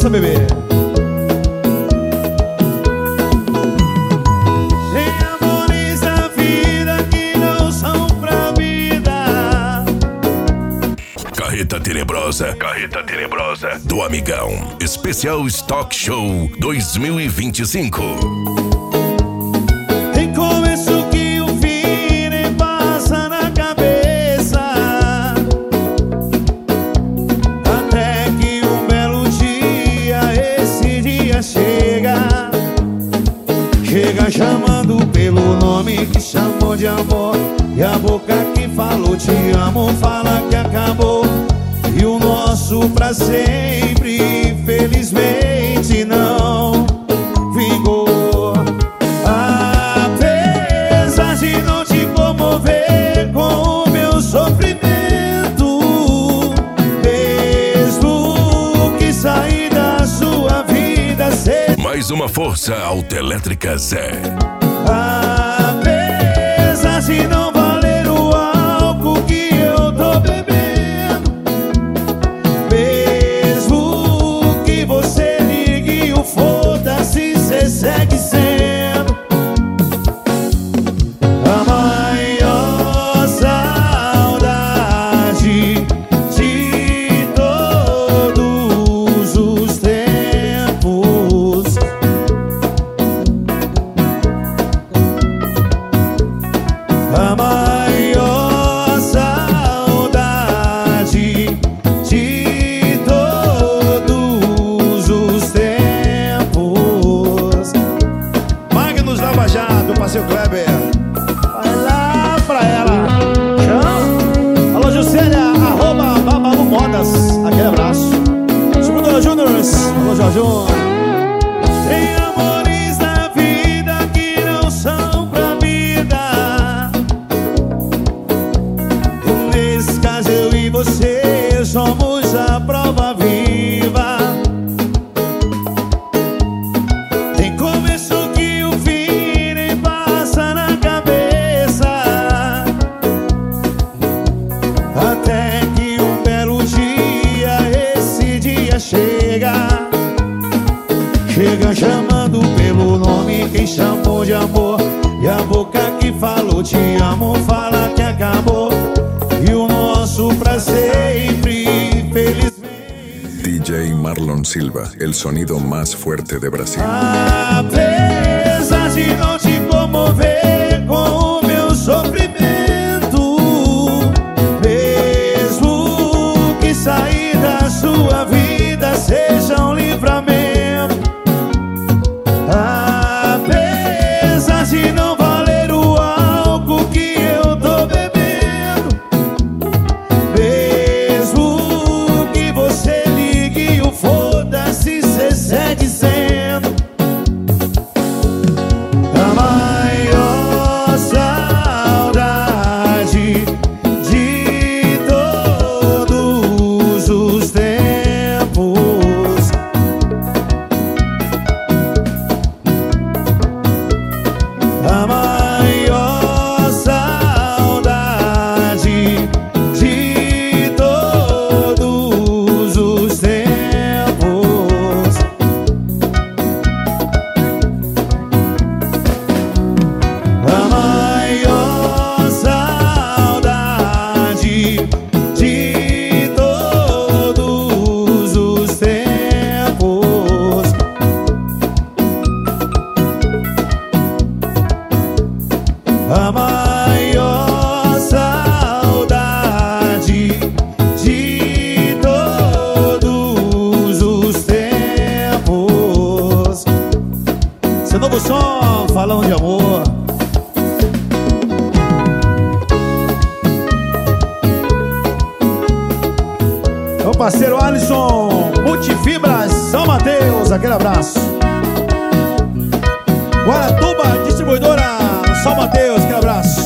Dança, bebê. Tem amores da vida que não são pra vida. Carreta Tenebrosa do Amigão. Especial Stock Show 2025. Tem começo que o fim nem passa na cabeça, até que um belo dia, esse dia chega. Chega chamando pelo nome que chamou de amor, e a boca que falou te amo fala que acabou. E o nosso pra sempre, infelizmente, não vingou. Apesar de não te comover com o meu sofrimento, mesmo que sair da sua vida seja Mais uma força autoelétrica Zé. apesar de não valer o álcool que eu tô bebendo, mesmo que você ligue o foda-se, cê segue sendo a maior saudade de todos os tempos. A maior saudade de todos os tempos. Magnus Lava Jato, parceiro Kleber. Vai lá pra ela. Tchau. Alô, Juscelia, arroba Babalu Modas. Aquele abraço. Segundo Júniors. Alô, Jorjão. Tem amores na vida que não são pra vida. Nesse caso eu e você somos a prova viva. Tem começo que o fim nem passa na cabeça, até que um belo dia, esse dia chega. Chega chamando pelo nome quem chamou de amor, e a boca que falou te amo fala que acabou. E o nosso pra sempre, infelizmente. DJ Marlon Silva, el sonido más fuerte de Brasil. Apesar de não te comover com o meu sofrimento, mesmo que sair da sua vida seja um livramento. Apesar de não valer o álcool que eu tô bebendo, mesmo que você ligue o foda-se, cê segue sendo a maior saudade de todos os tempos. A maior saudade de todos os tempos. A maior saudade de todos os tempos. A maior saudade de todos os tempos. Seu novo som, falando de amor. Meu parceiro Alisson, Multifibras, São Mateus, aquele abraço. Guaratuba, distribuidora São Mateus, aquele abraço.